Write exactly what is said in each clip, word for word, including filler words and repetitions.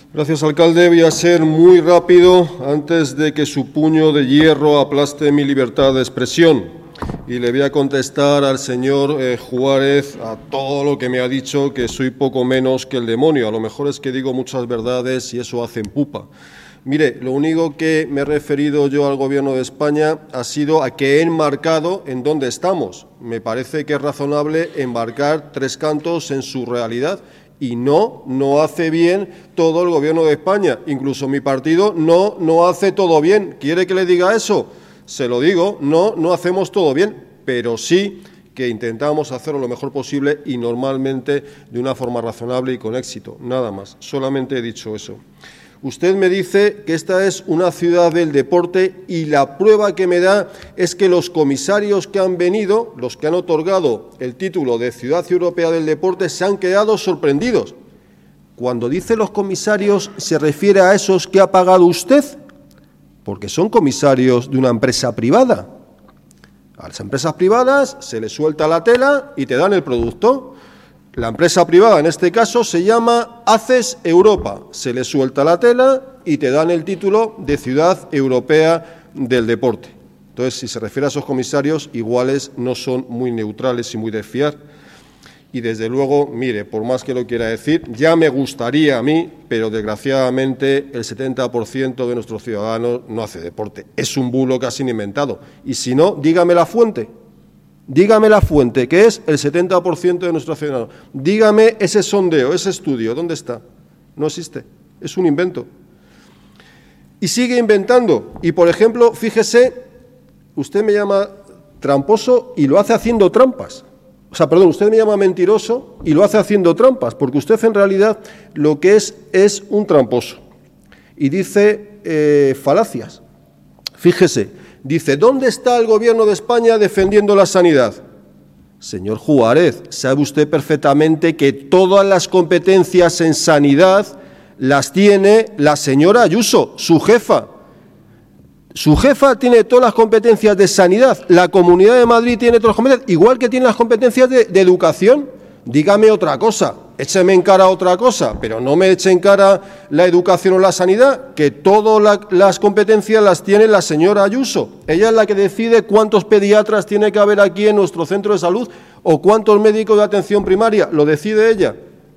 Gracias, alcalde. Voy a ser muy rápido antes de que su puño de hierro aplaste mi libertad de expresión. Y le voy a contestar al señor eh, Juárez a todo lo que me ha dicho, que soy poco menos que el demonio. A lo mejor es que digo muchas verdades y eso hace en pupa. Mire, lo único que me he referido yo al Gobierno de España ha sido a que he enmarcado en dónde estamos. Me parece que es razonable enmarcar Tres Cantos en su realidad. Y no, no hace bien todo el Gobierno de España. Incluso mi partido no, no hace todo bien. ¿Quiere que le diga eso? Se lo digo, no, no hacemos todo bien, pero sí que intentamos hacerlo lo mejor posible y normalmente de una forma razonable y con éxito. Nada más, solamente he dicho eso. Usted me dice que esta es una ciudad del deporte y la prueba que me da es que los comisarios que han venido, los que han otorgado el título de Ciudad Europea del Deporte, se han quedado sorprendidos. Cuando dice los comisarios, ¿se refiere a esos que ha pagado usted? Porque son comisarios de una empresa privada. A las empresas privadas se les suelta la tela y te dan el producto. La empresa privada, en este caso, se llama ACES Europa. Se le suelta la tela y te dan el título de Ciudad Europea del Deporte. Entonces, si se refiere a esos comisarios, iguales no son muy neutrales y muy de fiar. Y, desde luego, mire, por más que lo quiera decir, ya me gustaría a mí, pero desgraciadamente el setenta por ciento de nuestros ciudadanos no hace deporte. Es un bulo casi inventado. Y si no, dígame la fuente. Dígame la fuente, que es el setenta por ciento de nuestros ciudadanos. Dígame ese sondeo, ese estudio, ¿dónde está? No existe, es un invento. Y sigue inventando. Y, por ejemplo, fíjese, usted me llama tramposo y lo hace haciendo trampas. O sea, perdón, usted me llama mentiroso y lo hace haciendo trampas, porque usted en realidad lo que es es un tramposo. Y dice eh, falacias. Fíjese. Dice, ¿dónde está el Gobierno de España defendiendo la sanidad? Señor Juárez, sabe usted perfectamente que todas las competencias en sanidad las tiene la señora Ayuso, su jefa. Su jefa tiene todas las competencias de sanidad, la Comunidad de Madrid tiene todas las competencias, igual que tiene las competencias de, de educación. Dígame otra cosa, écheme en cara otra cosa, pero no me eche en cara la educación o la sanidad, que todas la, las competencias las tiene la señora Ayuso. Ella es la que decide cuántos pediatras tiene que haber aquí en nuestro centro de salud o cuántos médicos de atención primaria, lo decide ella.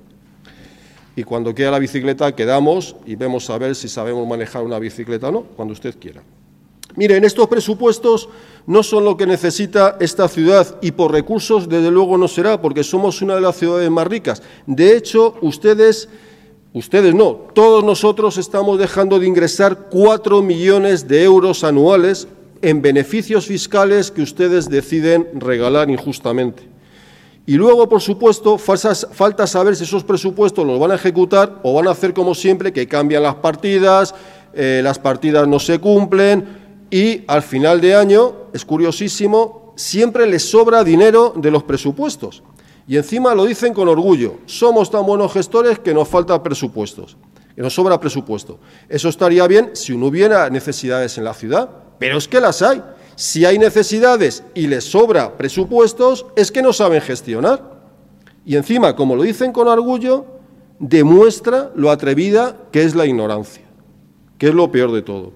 Y cuando quiera la bicicleta quedamos y vemos a ver si sabemos manejar una bicicleta o no, cuando usted quiera. Miren, estos presupuestos no son lo que necesita esta ciudad y por recursos desde luego no será, porque somos una de las ciudades más ricas. De hecho, ustedes, ustedes no, todos nosotros estamos dejando de ingresar cuatro millones de euros anuales en beneficios fiscales que ustedes deciden regalar injustamente. Y luego, por supuesto, falta saber si esos presupuestos los van a ejecutar o van a hacer como siempre, que cambian las partidas, eh, las partidas no se cumplen. Y al final de año, es curiosísimo, siempre les sobra dinero de los presupuestos. Y encima lo dicen con orgullo, somos tan buenos gestores que nos falta presupuestos, que nos sobra presupuesto. Eso estaría bien si no hubiera necesidades en la ciudad, pero es que las hay. Si hay necesidades y les sobra presupuestos, es que no saben gestionar. Y encima, como lo dicen con orgullo, demuestra lo atrevida que es la ignorancia, que es lo peor de todo.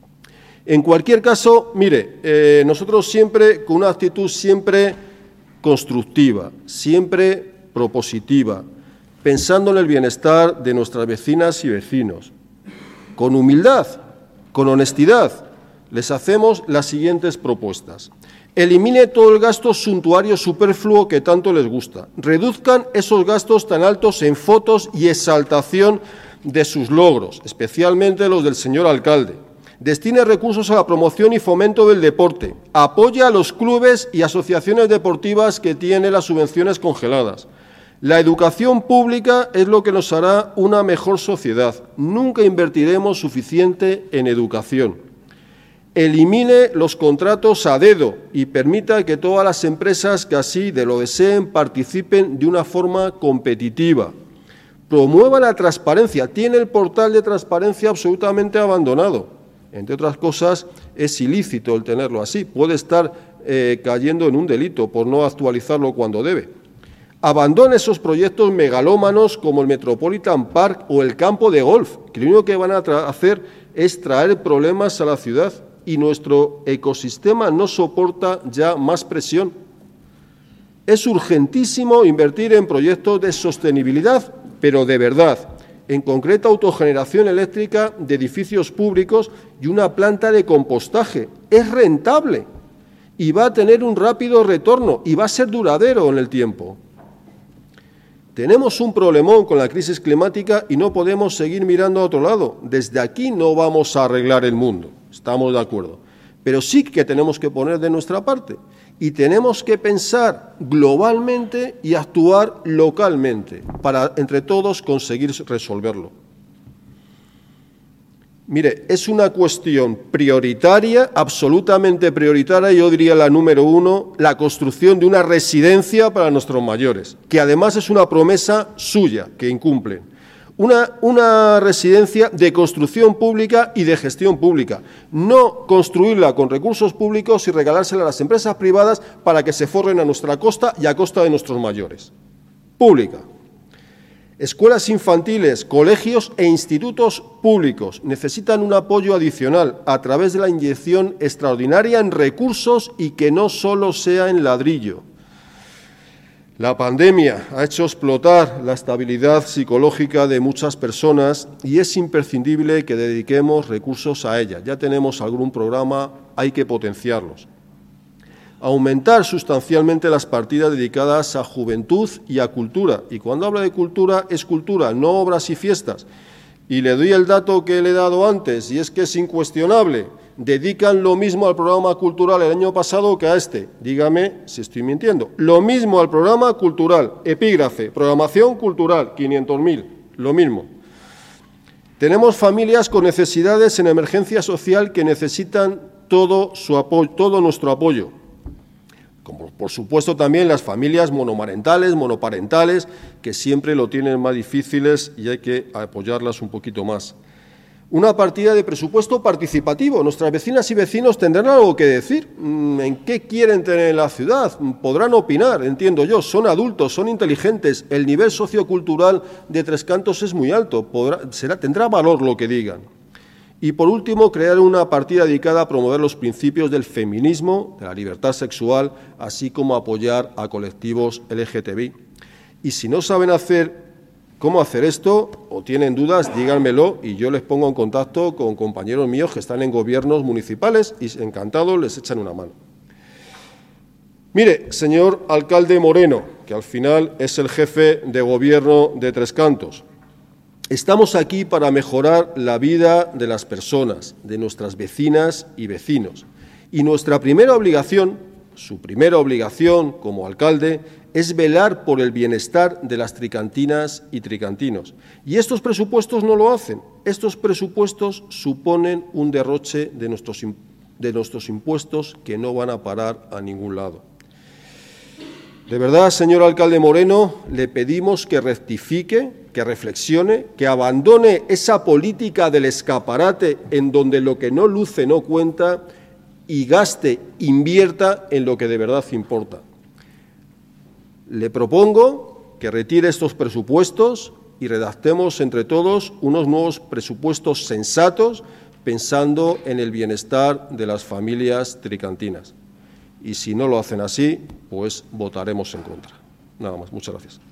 En cualquier caso, mire, eh, nosotros siempre, con una actitud siempre constructiva, siempre propositiva, pensando en el bienestar de nuestras vecinas y vecinos, con humildad, con honestidad, les hacemos las siguientes propuestas. Elimine todo el gasto suntuario superfluo que tanto les gusta. Reduzcan esos gastos tan altos en fotos y exaltación de sus logros, especialmente los del señor alcalde. Destine recursos a la promoción y fomento del deporte. Apoya a los clubes y asociaciones deportivas que tienen las subvenciones congeladas. La educación pública es lo que nos hará una mejor sociedad. Nunca invertiremos suficiente en educación. Elimine los contratos a dedo y permita que todas las empresas que así de lo deseen participen de una forma competitiva. Promueva la transparencia. Tiene el portal de transparencia absolutamente abandonado. Entre otras cosas, es ilícito el tenerlo así. Puede estar eh, cayendo en un delito por no actualizarlo cuando debe. Abandone esos proyectos megalómanos como el Metropolitan Park o el campo de golf, que lo único que van a hacer es traer problemas a la ciudad y nuestro ecosistema no soporta ya más presión. Es urgentísimo invertir en proyectos de sostenibilidad, pero de verdad, en concreto autogeneración eléctrica de edificios públicos y una planta de compostaje. Es rentable y va a tener un rápido retorno y va a ser duradero en el tiempo. Tenemos un problemón con la crisis climática y no podemos seguir mirando a otro lado. Desde aquí no vamos a arreglar el mundo, estamos de acuerdo. Pero sí que tenemos que poner de nuestra parte y tenemos que pensar globalmente y actuar localmente para, entre todos, conseguir resolverlo. Mire, es una cuestión prioritaria, absolutamente prioritaria, yo diría la número uno, la construcción de una residencia para nuestros mayores, que además es una promesa suya, que incumplen. Una, una residencia de construcción pública y de gestión pública, no construirla con recursos públicos y regalársela a las empresas privadas para que se forren a nuestra costa y a costa de nuestros mayores. Pública. Escuelas infantiles, colegios e institutos públicos necesitan un apoyo adicional a través de la inyección extraordinaria en recursos y que no solo sea en ladrillo. La pandemia ha hecho explotar la estabilidad psicológica de muchas personas y es imprescindible que dediquemos recursos a ella. Ya tenemos algún programa, hay que potenciarlos. Aumentar sustancialmente las partidas dedicadas a juventud y a cultura. Y cuando hablo de cultura, es cultura, no obras y fiestas. Y le doy el dato que le he dado antes, y es que es incuestionable. Dedican lo mismo al programa cultural el año pasado que a este. Dígame si estoy mintiendo. Lo mismo al programa cultural, epígrafe, programación cultural, quinientos mil, lo mismo. Tenemos familias con necesidades en emergencia social que necesitan todo, su apoyo, todo nuestro apoyo. Como por supuesto también las familias monomarentales, monoparentales, que siempre lo tienen más difíciles y hay que apoyarlas un poquito más. Una partida de presupuesto participativo. Nuestras vecinas y vecinos tendrán algo que decir. ¿En qué quieren tener la ciudad? Podrán opinar, entiendo yo. Son adultos, son inteligentes. El nivel sociocultural de Tres Cantos es muy alto. Podrá, será, tendrá valor lo que digan. Y, por último, crear una partida dedicada a promover los principios del feminismo, de la libertad sexual, así como apoyar a colectivos L G T B I. Y si no saben hacer cómo hacer esto o tienen dudas, díganmelo y yo les pongo en contacto con compañeros míos que están en gobiernos municipales y encantados les echan una mano. Mire, señor alcalde Moreno, que al final es el jefe de gobierno de Tres Cantos, estamos aquí para mejorar la vida de las personas, de nuestras vecinas y vecinos. Y nuestra primera obligación, su primera obligación como alcalde, es velar por el bienestar de las tricantinas y tricantinos. Y estos presupuestos no lo hacen. Estos presupuestos suponen un derroche de nuestros, de nuestros impuestos que no van a parar a ningún lado. De verdad, señor alcalde Moreno, le pedimos que rectifique, que reflexione, que abandone esa política del escaparate en donde lo que no luce no cuenta y gaste, invierta en lo que de verdad importa. Le propongo que retire estos presupuestos y redactemos entre todos unos nuevos presupuestos sensatos pensando en el bienestar de las familias tricantinas. Y si no lo hacen así, pues votaremos en contra. Nada más. Muchas gracias.